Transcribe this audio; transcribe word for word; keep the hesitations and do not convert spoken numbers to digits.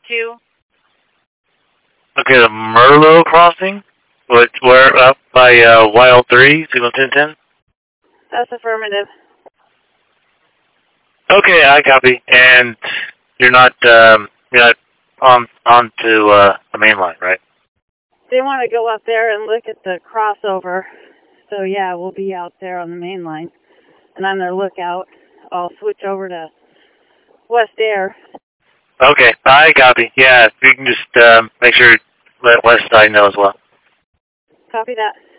two. Okay, the Merlot crossing? Which, we're up by uh, Y L three, signal ten ten? That's affirmative. Okay, I copy. And you're not, um, you're not on, on to uh, the main line, right? They want to go up there and look at the crossover. So yeah, we'll be out there on the main line. And on their lookout, I'll switch over to West Air. Okay, I copy. Yeah, you can just um, make sure let West Side know as well. Copy that.